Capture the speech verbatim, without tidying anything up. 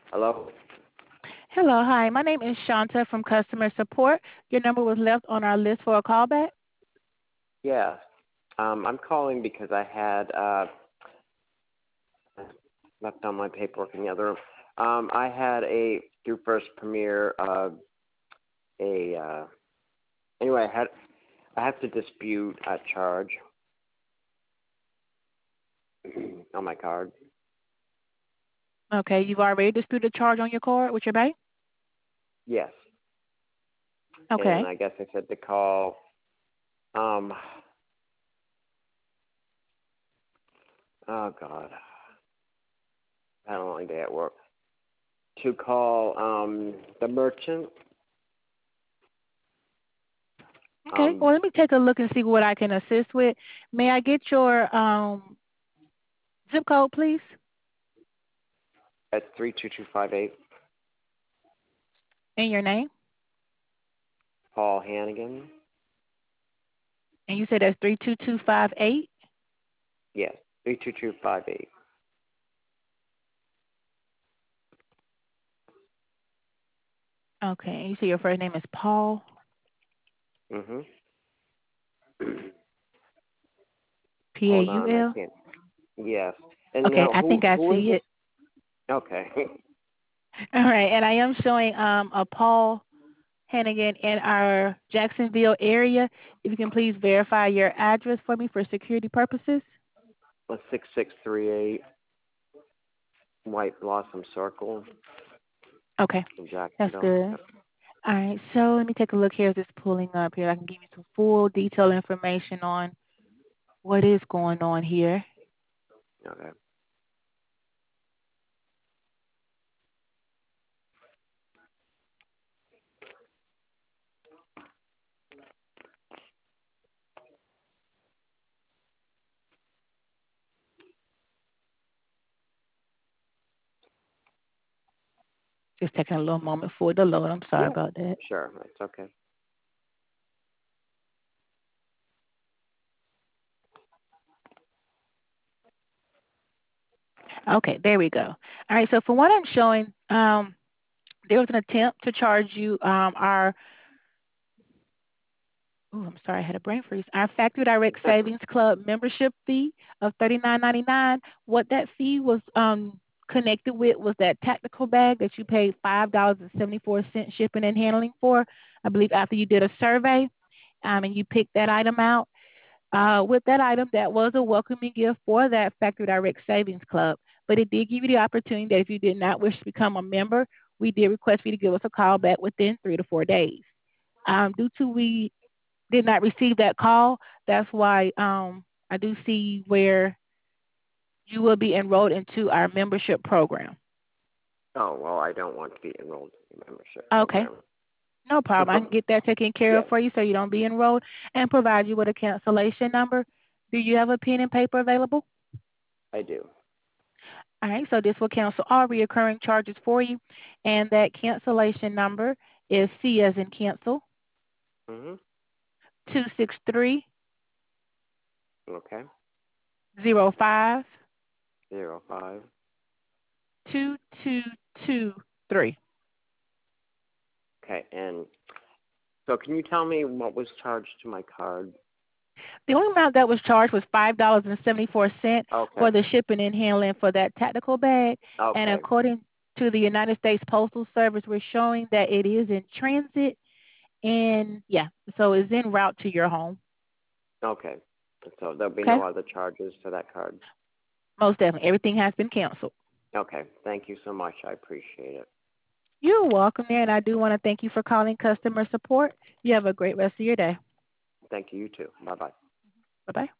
Hello? Hello, hi. My name is Shanta from customer support. Your number was left on our list for a callback. Yeah. Um, I'm calling because I had uh, left on my paperwork in the other room. Um, I had a through First Premier uh, a uh, anyway. I had I have to dispute a charge on my card. Okay, you've already disputed a charge on your card with your bank? Yes, and Okay. I guess I said to call. Um, oh God, I had a long day at work. To call um, the merchant. Okay. Um, Well, let me take a look and see what I can assist with. May I get your um, zip code, please, at three two two five eight. and your name? Paul Hannigan. And you said that's three two two five eight? Yes, three two two five eight. Okay. And you say your first name is Paul? Mhm. Hold on, I P A U L? can't. Yes. And Okay, now, I who think I who is see it? it. Okay. All right. And I am showing um, a Paul Hannigan in our Jacksonville area. If you can please verify your address for me for security purposes. six six three eight White Blossom Circle Okay, in that's Jacksonville. good. Yep. All right, so let me take a look here. Just pulling up here. I can give you some full detailed information on what is going on here. Okay. Just taking a little moment for it to load. I'm sorry Yeah. about that. Sure, that's okay. Okay, there we go. All right, so for what I'm showing, um, there was an attempt to charge you um, our Oh, I'm sorry, I had a brain freeze. Our Factory Direct Savings Club membership fee of thirty-nine ninety-nine. What that fee was um, connected with was that tactical bag that you paid five dollars and seventy-four cents shipping and handling for. I believe after you did a survey um, and you picked that item out. Uh, with that item, that was a welcoming gift for that Factory Direct Savings Club. But it did give you the opportunity that if you did not wish to become a member, we did request for you to give us a call back within three to four days. Um, due to we did not receive that call. That's why um, I do see where you will be enrolled into our membership program. Oh well, I don't want to be enrolled in the membership Okay, program. no problem. I can get that taken care of Yes, for you so you don't be enrolled and provide you with a cancellation number. Do you have a pen and paper available? I do. All right, so this will cancel all reoccurring charges for you. And that cancellation number is C as in cancel, Mhm. two six three Okay. zero five Zero five. two two two three. Okay, and so can you tell me what was charged to my card? The only amount that was charged was five dollars and seventy four cents Okay. for the shipping and handling for that tactical bag. And Okay. according to the United States Postal Service, we're showing that it is in transit and yeah, so it's en route to your home. Okay. So there'll be Okay, no other charges to that card. most definitely, everything has been canceled. Okay. Thank you so much. I appreciate it. You're welcome there, and I do want to thank you for calling customer support. You have a great rest of your day. Thank you. You too. Bye bye. Bye bye.